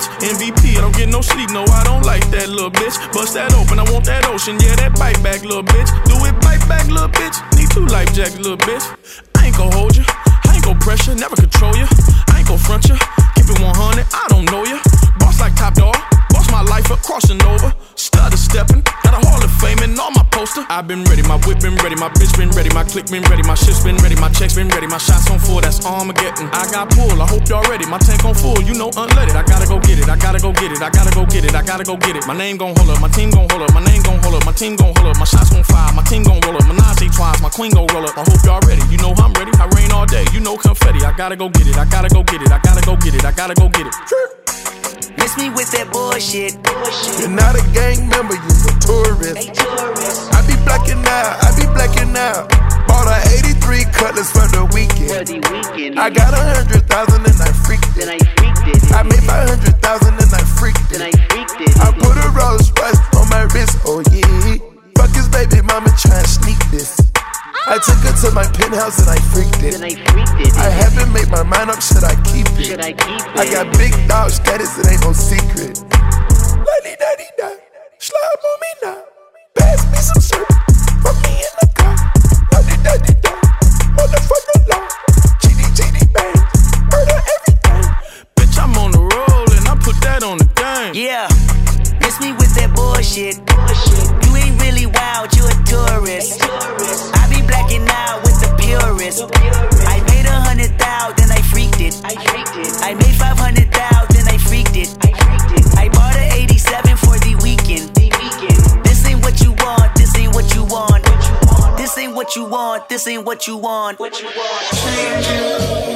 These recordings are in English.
bitch. MVP, I don't get no sleep, no, I don't like that little bitch. Bust that open, I want that ocean, yeah, that bite back, little bitch. Do it, bite back, little bitch. Need 2 life jacks, little bitch. I ain't gon' hold you, I ain't gon' pressure, never control you. I ain't gon' front you, keep it 100, I don't know you. Boss like Top Dog, boss my life up, crossing over. Stutter stepping, got a Hall of Fame and all my poster. I've been ready, my whip been ready, my bitch been ready, my click been ready, my shit's been ready, my checks been ready, my shots on full, that's Armageddon. I got pull, I hope y'all ready, my tank on full, you know unleaded. I gotta go get it, I gotta go get it, I gotta go get it, I gotta go get it. My name gon' hold up, my team gon' hold up, my name gon' hold up, my team gon' hold up, my shots gon' fire, my team gon' roll up, Menage twice, my queen gon' roll up. I hope y'all ready, you know I'm ready, I rain all day, you know confetti. I gotta go get it, I gotta go get it, I gotta go get it, I gotta go get it. Miss me with that bullshit. You're not a gang member, you're a tourist. I be blacking out. Bought a 83 Cutlass for the weekend. I got 100,000 and I freaked it. I made 500,000 and I freaked it. I put a Rolls Royce on my wrist, oh yeah. Fuck his baby mama tryna sneak this. I took her to my penthouse and I freaked it. I haven't made my mind up, should I keep it? I got big dog status, it ain't no secret. La-di-da-di-da, slide on me now. Pass me some syrup, put me in the car. La-di-da-di-da, motherfucker law. GD bang, murder everything. Bitch, I'm on the roll and I put that on the game. Yeah, miss me with that bullshit. You ain't really wild, you a tourist. I be blacking out with the purist. I made 100,000, I freaked it. I made 500,000, I freaked it. I bought an 87 for the weekend. This ain't what you want, this ain't what you want. This ain't what you want, this ain't what you want. Change you,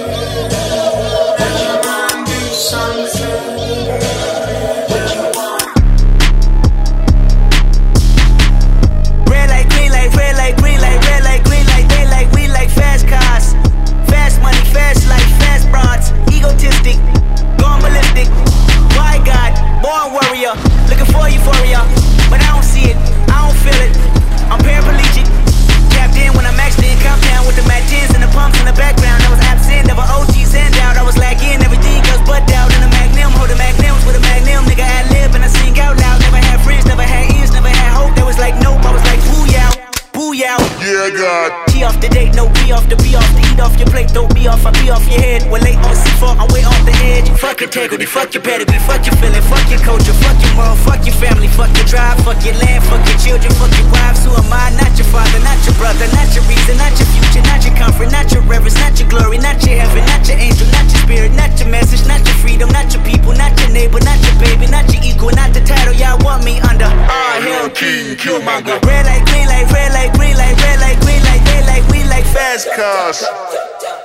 that you wanna do something. Fast cars, fast money, fast life, fast bronze, egotistic, going ballistic. My God, born warrior, looking for euphoria, but I don't see it, I don't feel it. I'm paraplegic, tapped in when I'm actually in compound with the Mac 10s and the pumps in the background. I was absent, never OGs handout. I was lacking everything else but doubt. In the Magnum, hold the Magnums with a Magnum, nigga ad lib and I sing out loud. Never had friends, never had ears, never had hope. That was like nope, I was like booyah. Booyah. Yeah, God. T off the date, no B off the B off the eat off your plate, don't be off, I be off your head. We're late on C4, I'm way off the edge. Fuck integrity, fuck your pedigree, fuck your feeling, fuck your culture, fuck your mom, fuck your family, fuck your drive, fuck your land, fuck your children, fuck your wives. Who am I? Not your father, not your brother, not your reason, not your future, not your comfort, not your reverence, not your glory, not your heaven, not your angel, not your spirit, not your message, not your freedom, not your people, not your neighbor, not your baby, not your equal, not the title y'all want me under. Hell King, Killmonger. Red light, green light, red light, green light, red light, green light, they like, we like Fast cars.